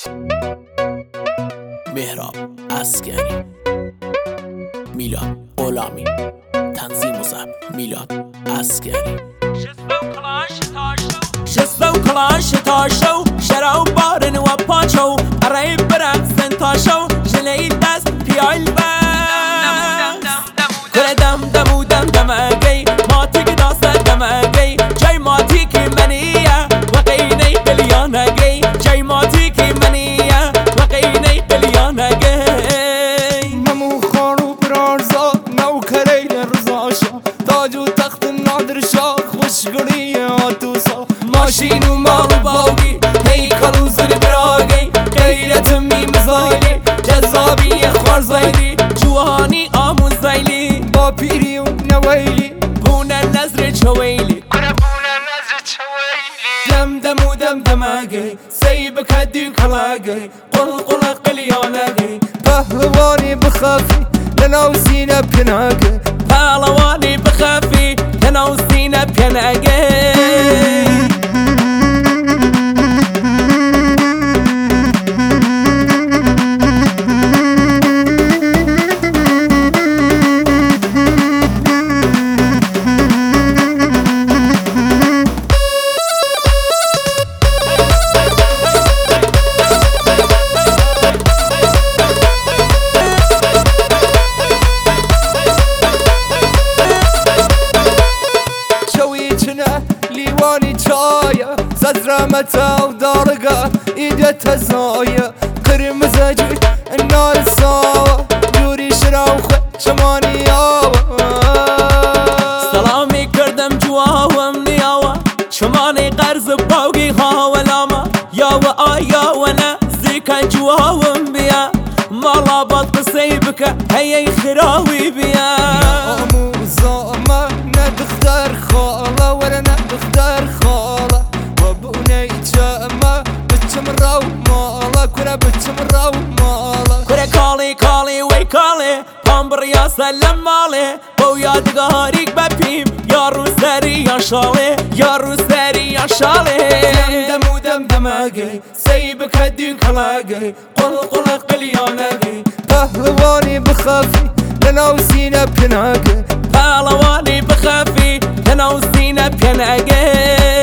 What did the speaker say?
مهراب عسکری، میلاد غلامی، تنظیم و ضبط میلاد عسکری. شسته و کلاش تاشو شرا و بارن و پاچو برای برقصن تاشو جلی دست پیال بست کره دم دمو دم دمگی ماتی که داست دمگی جای ماتی که منیه و قینه قلیانگی جای ماتی که منیه و قینه قلیانگی نمو خانو برارزا نو کری رزاشا تاج و تخت نادر شاه خوشگلی آتوسا ماشین و مال و باقی هیکل و زیر براگی غیرت میمزایلی جذابی خوارزایلی جوانی آموزایلی با پیری و نویلی بونه نظر چویلی دم دم و دم دمگی سیب کدی کلاگی قل قل قلیانگی پهلوانی بخافی لنو سینه پناگی پهلوانی بخافی لنو سینه پناگی لیوانی چایا زدرمتا و دارگا ایده تزایا قرمزه جوی النار ساوا جوری شراوخه شمانی آوا سلامی کردم جواهم نیاوا شمانی قرز باوگی هاولاما یاوا آیا و نزدیکن جواهم بیا مالا باد قصی بکه هی خراوی بیا آموزاما ندختر خاله ولا ندختر خاله وابوني جاما بتم راو مالا كنا بتم راو مالا كره كالي كالي وي كالي پامبر یا سلم ماله بو یادگاریک بپیم یارو سری یا شاله یارو سری یا شاله دم دم دماغي سيب كدي كلاغي قل قل قليانغي پهلوانی بخافي لنو سينا بناغي پهلوانی بخافی لنو سینه پناگی